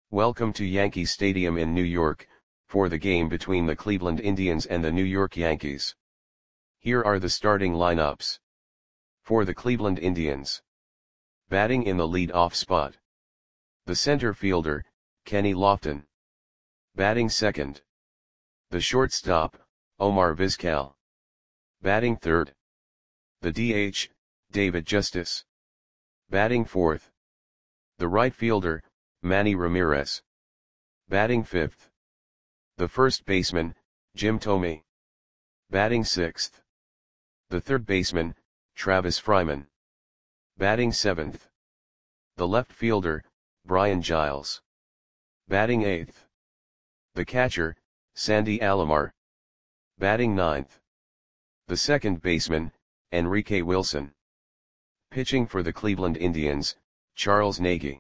Welcome to Yankee Stadium in New York, for the game between the Cleveland Indians and the New York Yankees. Here are the starting lineups. For the Cleveland Indians. Batting in the lead-off spot. The center fielder, Kenny Lofton. Batting second. The shortstop, Omar Vizquel. Batting third. The DH, David Justice. Batting fourth. The right fielder, Manny Ramirez. Batting fifth. The first baseman, Jim Thome. Batting sixth. The third baseman, Travis Fryman. Batting seventh. The left fielder, Brian Giles. Batting eighth. The catcher, Sandy Alomar. Batting ninth. The second baseman, Enrique Wilson. Pitching for the Cleveland Indians, Charles Nagy.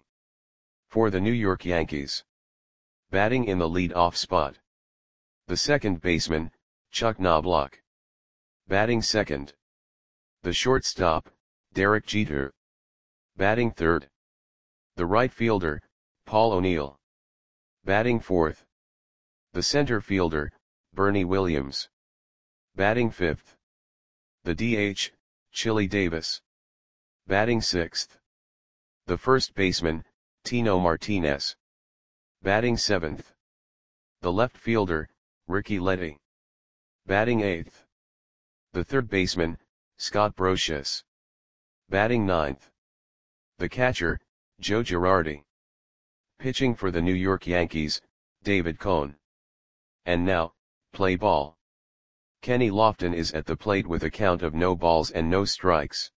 For the New York Yankees. Batting in the lead-off spot. The second baseman, Chuck Knobloch. Batting second. The shortstop, Derek Jeter. Batting third. The right fielder, Paul O'Neill. Batting fourth. The center fielder, Bernie Williams. Batting fifth. The DH, Chili Davis. Batting sixth. The first baseman, Tino Martinez. Batting seventh. The left fielder, Ricky Leddy. Batting eighth. The third baseman, Scott Brosius. Batting ninth. The catcher, Joe Girardi. Pitching for the New York Yankees, David Cone. And now, play ball. Kenny Lofton is at the plate with a count of no balls and no strikes.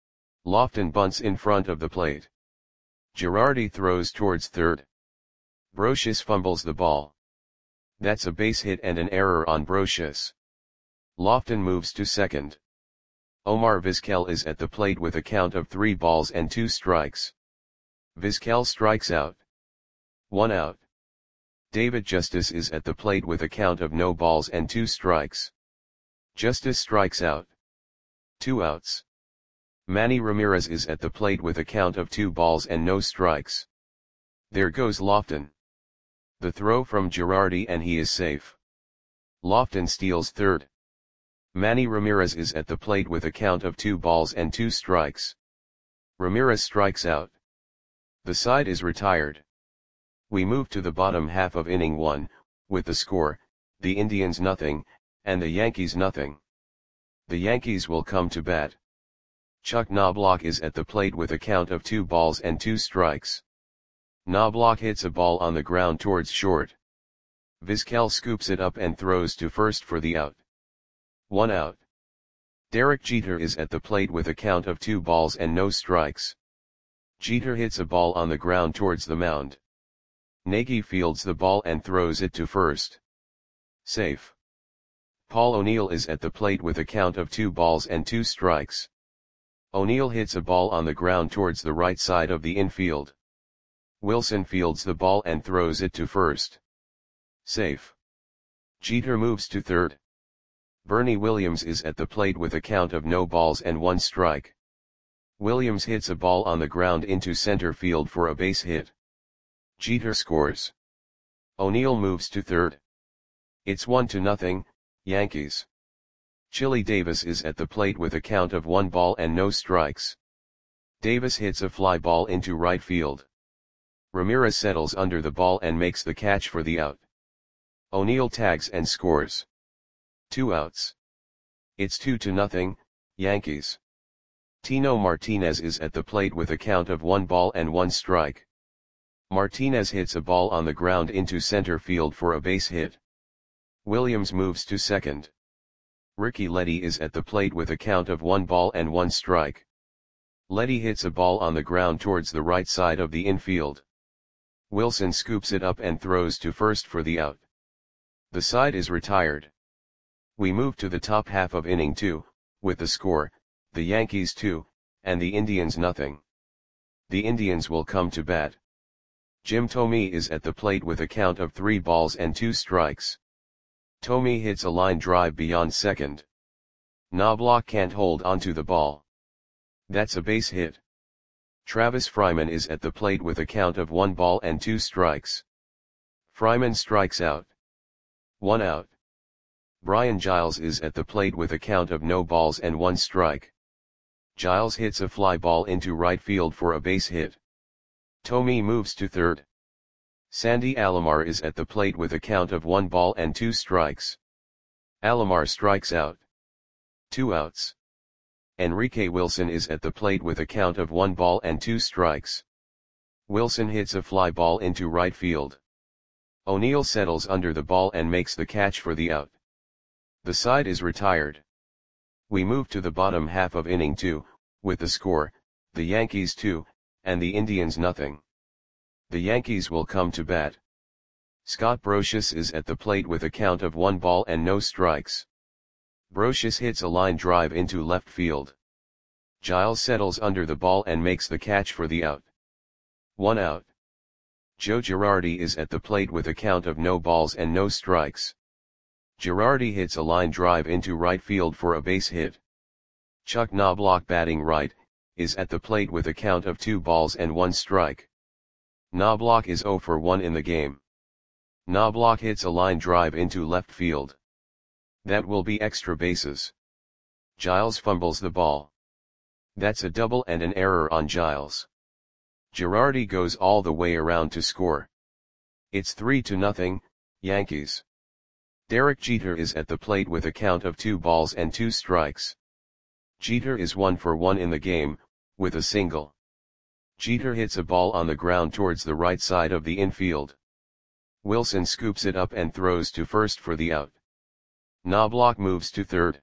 Lofton bunts in front of the plate. Girardi throws towards third. Brosius fumbles the ball. That's a base hit and an error on Brosius. Lofton moves to second. Omar Vizquel is at the plate with a count of 3 balls and 2 strikes. Vizquel strikes out. 1 out. David Justice is at the plate with a count of no balls and 2 strikes. Justice strikes out. 2 outs. Manny Ramirez is at the plate with a count of 2 balls and no strikes. There goes Lofton. The throw from Girardi and he is safe. Lofton steals third. Manny Ramirez is at the plate with a count of 2 balls and 2 strikes. Ramirez strikes out. The side is retired. We move to the bottom half of inning 1, with the score, the Indians nothing, and the Yankees nothing. The Yankees will come to bat. Chuck Knobloch is at the plate with a count of 2 balls and 2 strikes. Knobloch hits a ball on the ground towards short. Vizquel scoops it up and throws to first for the out. 1 out. Derek Jeter is at the plate with a count of 2 balls and no strikes. Jeter hits a ball on the ground towards the mound. Nagy fields the ball and throws it to first. Safe. Paul O'Neill is at the plate with a count of 2 balls and 2 strikes. O'Neill hits a ball on the ground towards the right side of the infield. Wilson fields the ball and throws it to first. Safe. Jeter moves to third. Bernie Williams is at the plate with a count of no balls and 1 strike. Williams hits a ball on the ground into center field for a base hit. Jeter scores. O'Neill moves to third. It's 1-0, Yankees. Chili Davis is at the plate with a count of 1 ball and no strikes. Davis hits a fly ball into right field. Ramirez settles under the ball and makes the catch for the out. O'Neill tags and scores. 2 outs. It's 2-0, Yankees. Tino Martinez is at the plate with a count of 1 ball and 1 strike. Martinez hits a ball on the ground into center field for a base hit. Williams moves to second. Ricky Leddy is at the plate with a count of 1 ball and 1 strike. Leddy hits a ball on the ground towards the right side of the infield. Wilson scoops it up and throws to first for the out. The side is retired. We move to the top half of inning 2, with the score, the Yankees 2, and the Indians nothing. The Indians will come to bat. Jim Thome is at the plate with a count of 3 balls and 2 strikes. Thome hits a line drive beyond second. Knobloch can't hold onto the ball. That's a base hit. Travis Fryman is at the plate with a count of 1 ball and 2 strikes. Fryman strikes out. 1 out. Brian Giles is at the plate with a count of no balls and 1 strike. Giles hits a fly ball into right field for a base hit. Thome moves to third. Sandy Alomar is at the plate with a count of 1 ball and 2 strikes. Alomar strikes out. 2 outs. Enrique Wilson is at the plate with a count of 1 ball and 2 strikes. Wilson hits a fly ball into right field. O'Neill settles under the ball and makes the catch for the out. The side is retired. We move to the bottom half of inning 2, with the score, the Yankees 2, and the Indians nothing. The Yankees will come to bat. Scott Brosius is at the plate with a count of 1 ball and no strikes. Brosius hits a line drive into left field. Giles settles under the ball and makes the catch for the out. 1 out. Joe Girardi is at the plate with a count of no balls and no strikes. Girardi hits a line drive into right field for a base hit. Chuck Knobloch, batting right, is at the plate with a count of 2 balls and 1 strike. Knobloch is 0 for 1 in the game. Knobloch hits a line drive into left field. That will be extra bases. Giles fumbles the ball. That's a double and an error on Giles. Girardi goes all the way around to score. It's 3-0, Yankees. Derek Jeter is at the plate with a count of 2 balls and 2 strikes. Jeter is 1 for 1 in the game, with a single. Jeter hits a ball on the ground towards the right side of the infield. Wilson scoops it up and throws to first for the out. Knobloch moves to third.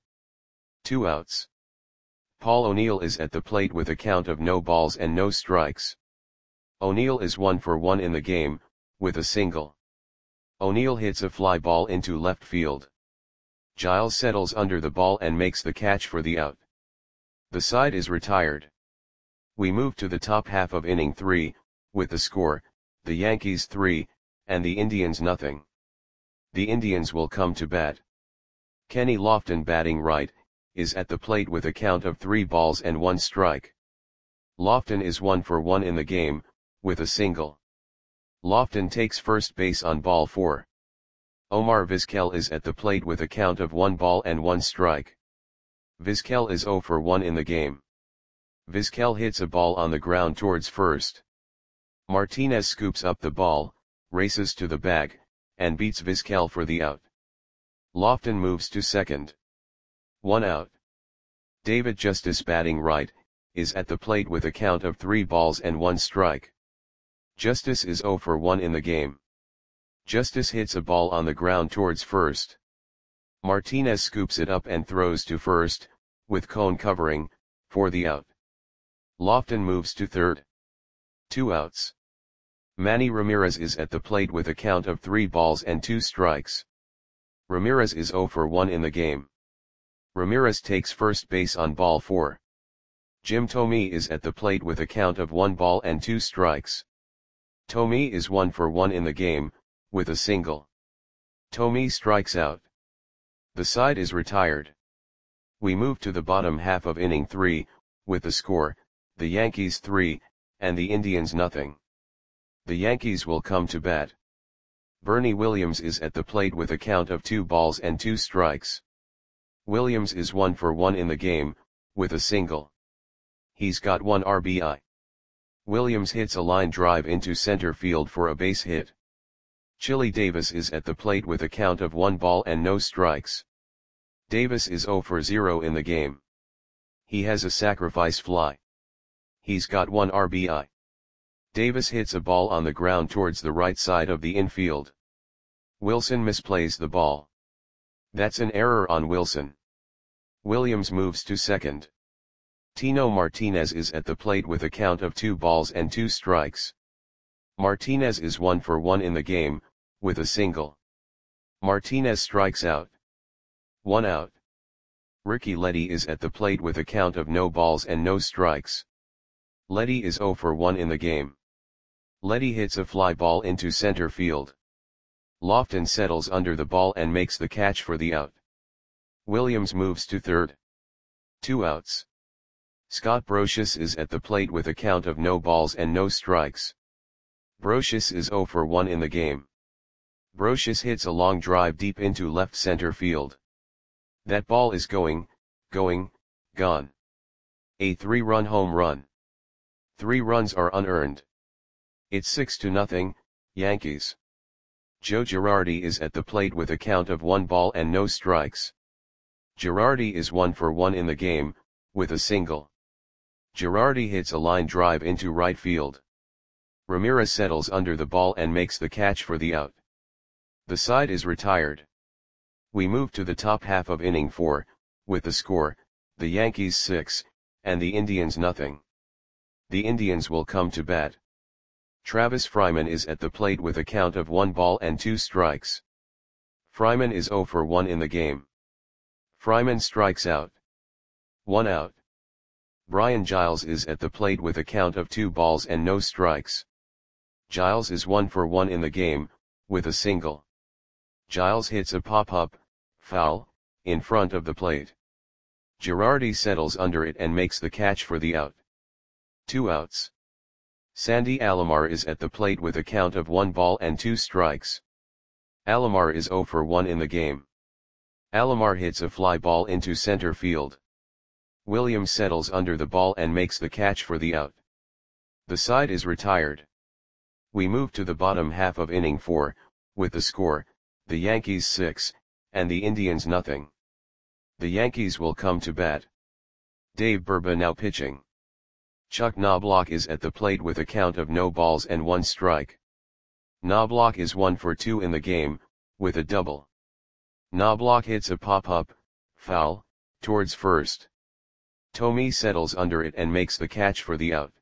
2 outs. Paul O'Neill is at the plate with a count of no balls and no strikes. O'Neill is 1 for 1 in the game, with a single. O'Neill hits a fly ball into left field. Giles settles under the ball and makes the catch for the out. The side is retired. We move to the top half of inning 3, with the score, the Yankees 3, and the Indians nothing. The Indians will come to bat. Kenny Lofton, batting right, is at the plate with a count of 3 balls and 1 strike. Lofton is 1 for 1 in the game, with a single. Lofton takes first base on ball 4. Omar Vizquel is at the plate with a count of 1 ball and 1 strike. Vizquel is 0 for 1 in the game. Vizquel hits a ball on the ground towards first. Martinez scoops up the ball, races to the bag, and beats Vizquel for the out. Lofton moves to second. 1 out. David Justice, batting right, is at the plate with a count of 3 balls and 1 strike. Justice is 0 for 1 in the game. Justice hits a ball on the ground towards first. Martinez scoops it up and throws to first, with Cone covering, for the out. Lofton moves to third. 2 outs. Manny Ramirez is at the plate with a count of 3 balls and 2 strikes. Ramirez is 0 for 1 in the game. Ramirez takes first base on ball 4. Jim Thome is at the plate with a count of 1 ball and 2 strikes. Thome is 1 for 1 in the game, with a single. Thome strikes out. The side is retired. We move to the bottom half of inning 3, with the score, the Yankees 3, and the Indians nothing. The Yankees will come to bat. Bernie Williams is at the plate with a count of 2 balls and 2 strikes. Williams is 1 for 1 in the game, with a single. He's got 1 RBI. Williams hits a line drive into center field for a base hit. Chili Davis is at the plate with a count of 1 ball and no strikes. Davis is 0 for 0 in the game. He has a sacrifice fly. He's got 1 RBI. Davis hits a ball on the ground towards the right side of the infield. Wilson misplays the ball. That's an error on Wilson. Williams moves to second. Tino Martinez is at the plate with a count of 2 balls and 2 strikes. Martinez is 1 for 1 in the game, with a single. Martinez strikes out. 1 out. Ricky Leddy is at the plate with a count of no balls and no strikes. Leddy is 0 for 1 in the game. Leddy hits a fly ball into center field. Lofton settles under the ball and makes the catch for the out. Williams moves to third. 2 outs. Scott Brosius is at the plate with a count of no balls and no strikes. Brosius is 0 for 1 in the game. Brosius hits a long drive deep into left center field. That ball is going, gone. A 3-run home run. 3 runs are unearned. It's 6-0, Yankees. Joe Girardi is at the plate with a count of 1 ball and no strikes. Girardi is 1 for 1 in the game, with a single. Girardi hits a line drive into right field. Ramirez settles under the ball and makes the catch for the out. The side is retired. We move to the top half of inning 4, with the score, the Yankees 6, and the Indians nothing. The Indians will come to bat. Travis Fryman is at the plate with a count of 1 ball and 2 strikes. Fryman is 0 for 1 in the game. Fryman strikes out. 1 out. Brian Giles is at the plate with a count of 2 balls and no strikes. Giles is 1 for 1 in the game, with a single. Giles hits a pop-up, foul, in front of the plate. Girardi settles under it and makes the catch for the out. 2 outs. Sandy Alomar is at the plate with a count of 1 ball and 2 strikes. Alomar is 0 for 1 in the game. Alomar hits a fly ball into center field. Williams settles under the ball and makes the catch for the out. The side is retired. We move to the bottom half of inning 4, with the score, the Yankees 6, and the Indians nothing. The Yankees will come to bat. Dave Burba now pitching. Chuck Knobloch is at the plate with a count of no balls and 1 strike. Knobloch is 1 for 2 in the game, with a double. Knobloch hits a pop-up, foul, towards first. Thome settles under it and makes the catch for the out.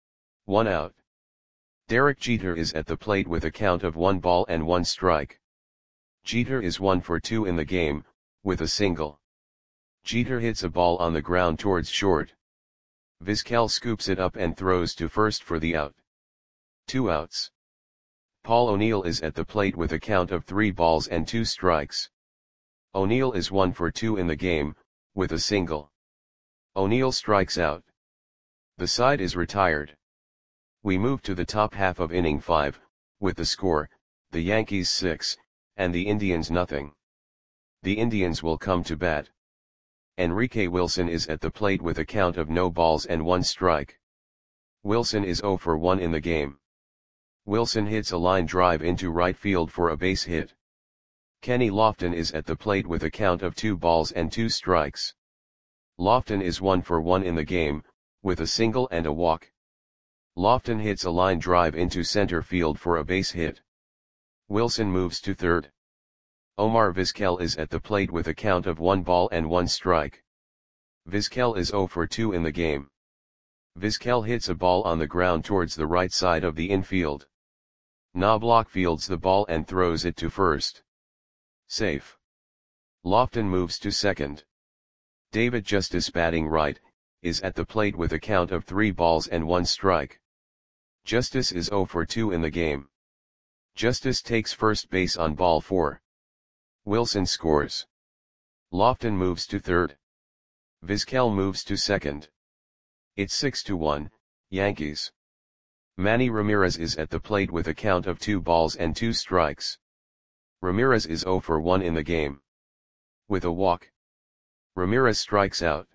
1 out. Derek Jeter is at the plate with a count of 1 ball and 1 strike. Jeter is 1 for 2 in the game, with a single. Jeter hits a ball on the ground towards short. Vizquel scoops it up and throws to first for the out. 2 outs. Paul O'Neill is at the plate with a count of 3 balls and 2 strikes. O'Neill is 1 for 2 in the game, with a single. O'Neill strikes out. The side is retired. We move to the top half of inning 5, with the score, the Yankees 6, and the Indians nothing. The Indians will come to bat. Enrique Wilson is at the plate with a count of no balls and 1 strike. Wilson is 0 for 1 in the game. Wilson hits a line drive into right field for a base hit. Kenny Lofton is at the plate with a count of 2 balls and 2 strikes. Lofton is 1 for 1 in the game, with a single and a walk. Lofton hits a line drive into center field for a base hit. Wilson moves to third. Omar Vizquel is at the plate with a count of 1 ball and 1 strike. Vizquel is 0 for 2 in the game. Vizquel hits a ball on the ground towards the right side of the infield. Knobloch fields the ball and throws it to first. Safe. Lofton moves to second. David Justice, batting right, is at the plate with a count of 3 balls and 1 strike. Justice is 0 for 2 in the game. Justice takes first base on ball 4. Wilson scores. Lofton moves to third. Vizquel moves to second. It's 6-1, Yankees. Manny Ramirez is at the plate with a count of 2 balls and 2 strikes. Ramirez is 0 for 1 in the game. With a walk. Ramirez strikes out.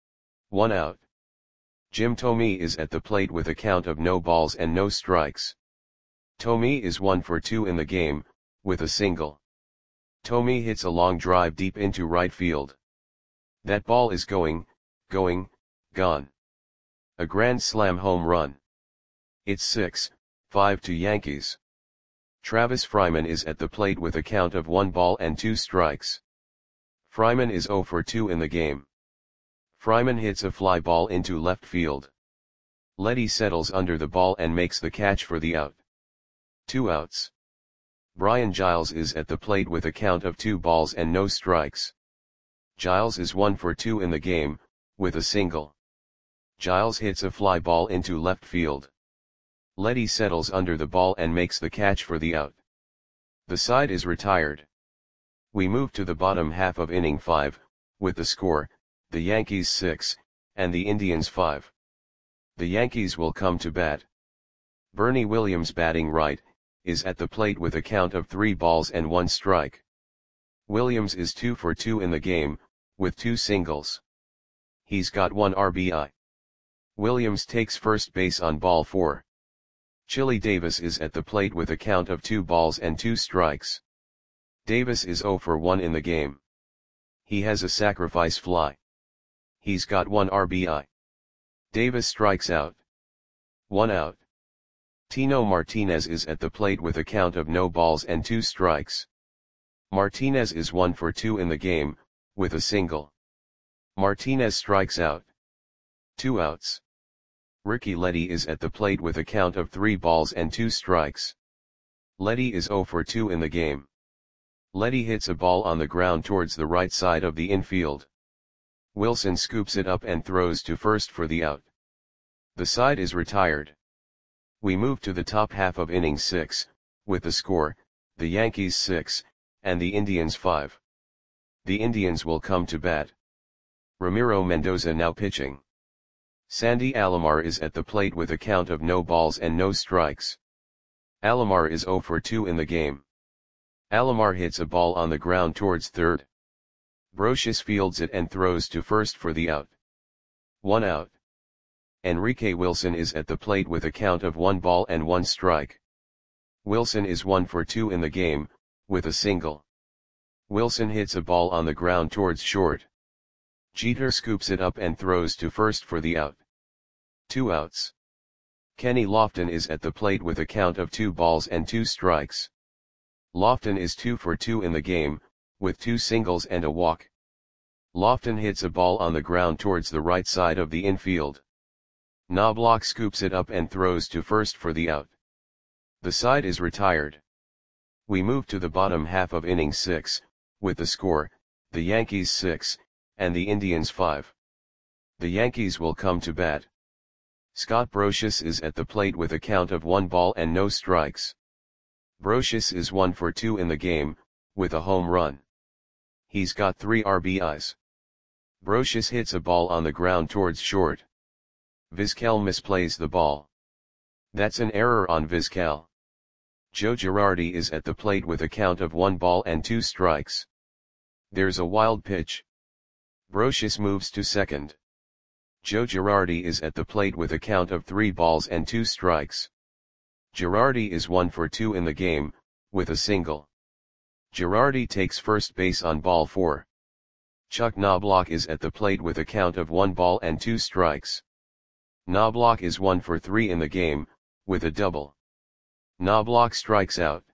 1 out. Jim Thome is at the plate with a count of no balls and no strikes. Thome is 1 for 2 in the game, with a single. Thome hits a long drive deep into right field. That ball is going, gone. A grand slam home run. It's 6-5 to Yankees. Travis Fryman is at the plate with a count of 1 ball and 2 strikes. Fryman is 0 for 2 in the game. Fryman hits a fly ball into left field. Letty settles under the ball and makes the catch for the out. 2 outs. Brian Giles is at the plate with a count of 2 balls and no strikes. Giles is 1 for 2 in the game, with a single. Giles hits a fly ball into left field. Letty settles under the ball and makes the catch for the out. The side is retired. We move to the bottom half of inning 5, with the score, the Yankees 6, and the Indians 5. The Yankees will come to bat. Bernie Williams, batting right, is at the plate with a count of 3 balls and 1 strike. Williams is 2 for 2 in the game, with 2 singles. He's got 1 RBI. Williams takes first base on ball 4. Chili Davis is at the plate with a count of 2 balls and 2 strikes. Davis is 0 for 1 in the game. He has a sacrifice fly. He's got 1 RBI. Davis strikes out. 1 out. Tino Martinez is at the plate with a count of no balls and 2 strikes. Martinez is 1 for 2 in the game, with a single. Martinez strikes out. 2 outs. Ricky Leddy is at the plate with a count of 3 balls and 2 strikes. Leddy is 0 for 2 in the game. Leddy hits a ball on the ground towards the right side of the infield. Wilson scoops it up and throws to first for the out. The side is retired. We move to the top half of inning 6, with the score, the Yankees 6, and the Indians 5. The Indians will come to bat. Ramiro Mendoza now pitching. Sandy Alomar is at the plate with a count of no balls and no strikes. Alomar is 0 for 2 in the game. Alomar hits a ball on the ground towards third. Brocious fields it and throws to first for the out. 1 out. Enrique Wilson is at the plate with a count of 1 ball and 1 strike. Wilson is 1 for 2 in the game, with a single. Wilson hits a ball on the ground towards short. Jeter scoops it up and throws to first for the out. 2 outs. Kenny Lofton is at the plate with a count of 2 balls and 2 strikes. Lofton is 2 for 2 in the game, with 2 singles and a walk. Lofton hits a ball on the ground towards the right side of the infield. Knobloch scoops it up and throws to first for the out. The side is retired. We move to the bottom half of inning 6, with the score, the Yankees 6, and the Indians 5. The Yankees will come to bat. Scott Brocious is at the plate with a count of 1 ball and no strikes. Brocious is 1 for 2 in the game, with a home run. He's got 3 RBIs. Brocious hits a ball on the ground towards short. Vizquel misplays the ball. That's an error on Vizquel. Joe Girardi is at the plate with a count of 1 ball and 2 strikes. There's a wild pitch. Brocious moves to second. Joe Girardi is at the plate with a count of 3 balls and 2 strikes. Girardi is 1 for 2 in the game, with a single. Girardi takes first base on ball 4. Chuck Knobloch is at the plate with a count of 1 ball and 2 strikes. Knobloch is 1 for 3 in the game, with a double. Knobloch strikes out.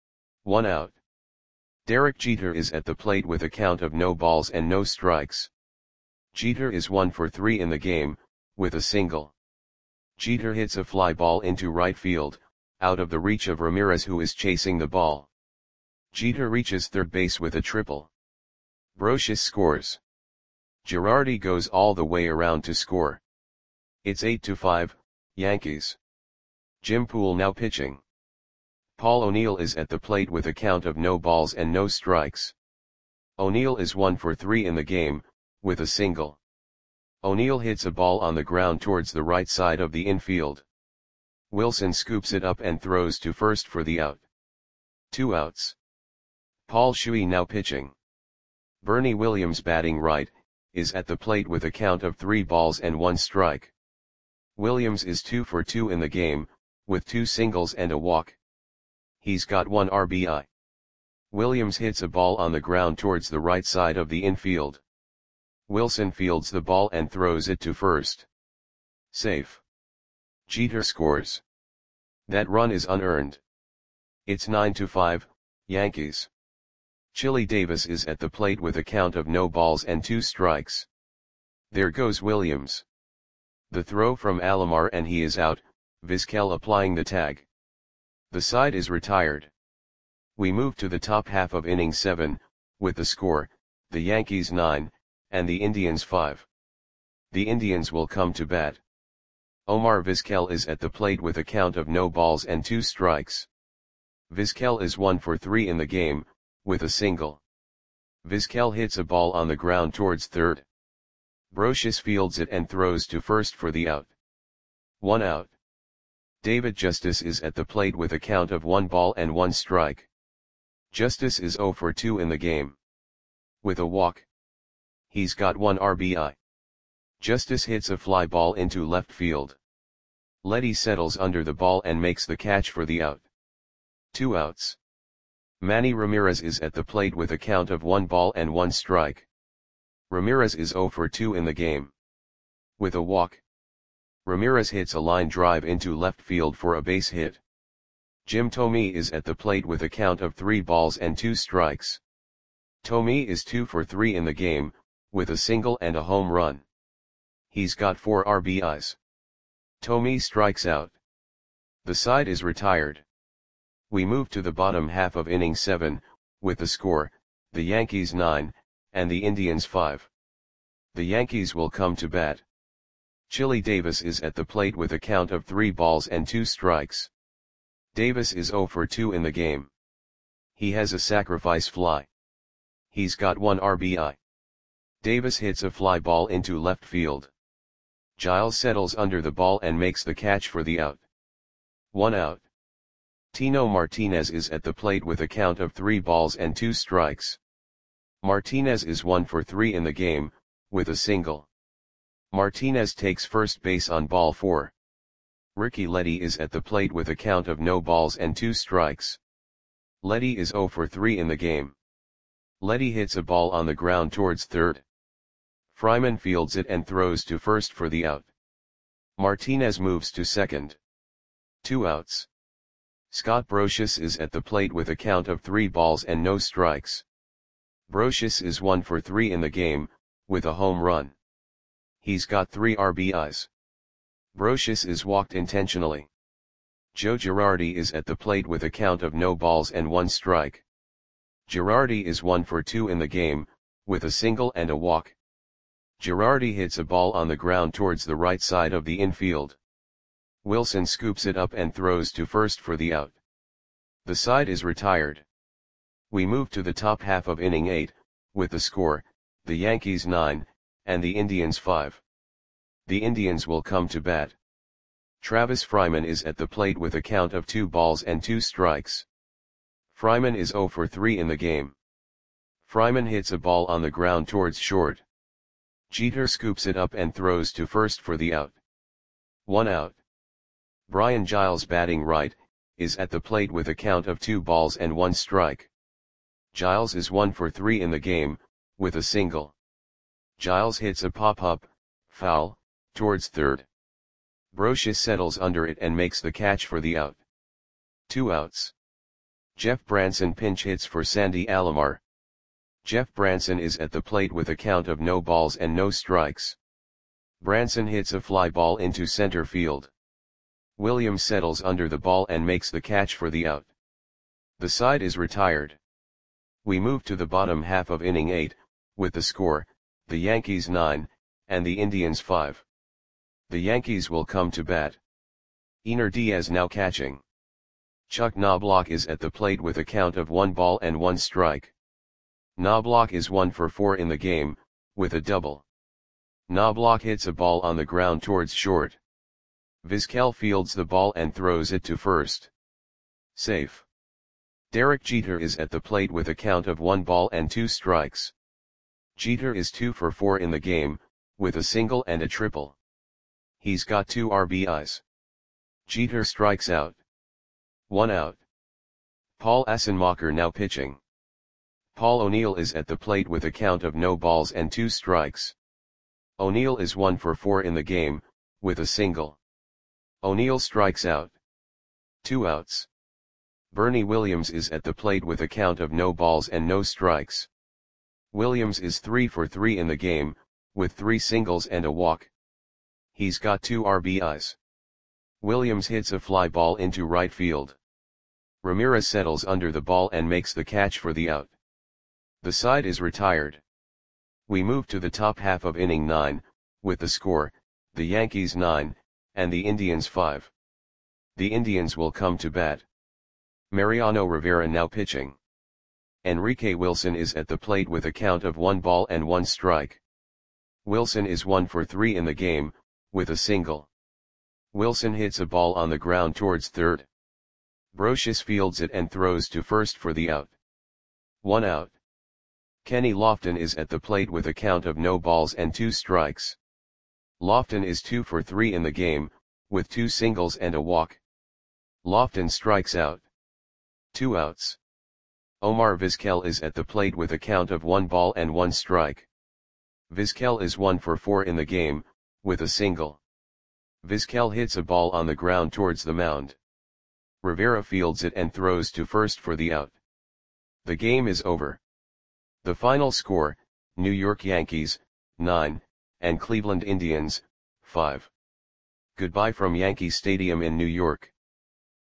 1 out. Derek Jeter is at the plate with a count of no balls and no strikes. Jeter is 1 for 3 in the game, with a single. Jeter hits a fly ball into right field, out of the reach of Ramirez, who is chasing the ball. Jeter reaches third base with a triple. Brocious scores. Girardi goes all the way around to score. It's 8-5, Yankees. Jim Poole now pitching. Paul O'Neill is at the plate with a count of no balls and no strikes. O'Neill is 1 for 3 in the game, with a single. O'Neill hits a ball on the ground towards the right side of the infield. Wilson scoops it up and throws to first for the out. 2 outs. Paul Shuey now pitching. Bernie Williams, batting right, is at the plate with a count of 3 balls and 1 strike. Williams is 2 for 2 in the game, with 2 singles and a walk. He's got 1 RBI. Williams hits a ball on the ground towards the right side of the infield. Wilson fields the ball and throws it to first. Safe. Jeter scores. That run is unearned. It's 9-5, Yankees. Chili Davis is at the plate with a count of no balls and 2 strikes. There goes Williams. The throw from Alomar and he is out, Vizquel applying the tag. The side is retired. We move to the top half of inning 7, with the score, the Yankees 9, and the Indians 5. The Indians will come to bat. Omar Vizquel is at the plate with a count of no balls and 2 strikes. Vizquel is 1 for 3 in the game, with a single. Vizquel hits a ball on the ground towards third. Brocious fields it and throws to first for the out. 1 out. David Justice is at the plate with a count of 1 ball and 1 strike. Justice is 0 for 2 in the game. With a walk. He's got 1 RBI. Justice hits a fly ball into left field. Letty settles under the ball and makes the catch for the out. 2 outs. Manny Ramirez is at the plate with a count of 1 ball and 1 strike. Ramirez is 0 for 2 in the game. With a walk. Ramirez hits a line drive into left field for a base hit. Jim Thome is at the plate with a count of 3 balls and 2 strikes. Thome is 2 for 3 in the game, with a single and a home run. He's got 4 RBIs. Thome strikes out. The side is retired. We move to the bottom half of inning 7, with the score, the Yankees 9, and the Indians 5. The Yankees will come to bat. Chili Davis is at the plate with a count of 3 balls and 2 strikes. Davis is 0 for 2 in the game. He has a sacrifice fly. He's got 1 RBI. Davis hits a fly ball into left field. Giles settles under the ball and makes the catch for the out. 1 out. Tino Martinez is at the plate with a count of 3 balls and 2 strikes. Martinez is 1 for 3 in the game, with a single. Martinez takes first base on ball 4. Ricky Letty is at the plate with a count of no balls and 2 strikes. Letty is 0 for 3 in the game. Letty hits a ball on the ground towards third. Fryman fields it and throws to first for the out. Martinez moves to second. 2 outs. Scott Brocious is at the plate with a count of 3 balls and no strikes. Brocious is 1 for 3 in the game, with a home run. He's got 3 RBIs. Brocious is walked intentionally. Joe Girardi is at the plate with a count of no balls and 1 strike. Girardi is 1 for 2 in the game, with a single and a walk. Girardi hits a ball on the ground towards the right side of the infield. Wilson scoops it up and throws to first for the out. The side is retired. We move to the top half of inning 8, with the score, the Yankees 9, and the Indians 5. The Indians will come to bat. Travis Fryman is at the plate with a count of 2 balls and 2 strikes. Fryman is 0 for 3 in the game. Fryman hits a ball on the ground towards short. Jeter scoops it up and throws to first for the out. 1 out. Brian Giles, batting right, is at the plate with a count of 2 balls and 1 strike. Giles is 1 for 3 in the game, with a single. Giles hits a pop-up, foul, towards third. Brocious settles under it and makes the catch for the out. 2 outs. Jeff Branson pinch hits for Sandy Alomar. Jeff Branson is at the plate with a count of no balls and no strikes. Branson hits a fly ball into center field. Williams settles under the ball and makes the catch for the out. The side is retired. We move to the bottom half of inning 8, with the score, the Yankees 9, and the Indians 5. The Yankees will come to bat. Ener Diaz now catching. Chuck Knobloch is at the plate with a count of 1 ball and 1 strike. Knobloch is 1 for 4 in the game, with a double. Knobloch hits a ball on the ground towards short. Vizquel fields the ball and throws it to first. Safe. Derek Jeter is at the plate with a count of 1 ball and 2 strikes. Jeter is 2 for 4 in the game, with a single and a triple. He's got 2 RBIs. Jeter strikes out. 1 out. Paul Assenmacher now pitching. Paul O'Neill is at the plate with a count of no balls and 2 strikes. O'Neill is 1 for 4 in the game, with a single. O'Neill strikes out. 2 outs. Bernie Williams is at the plate with a count of no balls and no strikes. Williams is 3 for 3 in the game, with 3 singles and a walk. He's got 2 RBIs. Williams hits a fly ball into right field. Ramirez settles under the ball and makes the catch for the out. The side is retired. We move to the top half of inning 9, with the score, the Yankees 9, and the Indians 5. The Indians will come to bat. Mariano Rivera now pitching. Enrique Wilson is at the plate with a count of 1 ball and 1 strike. Wilson is 1 for 3 in the game, with a single. Wilson hits a ball on the ground towards third. Brocious fields it and throws to first for the out. 1 out. Kenny Lofton is at the plate with a count of no balls and 2 strikes. Lofton is 2 for 3 in the game, with 2 singles and a walk. Lofton strikes out. 2 outs. Omar Vizquel is at the plate with a count of 1 ball and 1 strike. Vizquel is 1 for 4 in the game, with a single. Vizquel hits a ball on the ground towards the mound. Rivera fields it and throws to first for the out. The game is over. The final score, New York Yankees, 9, and Cleveland Indians, 5. Goodbye from Yankee Stadium in New York.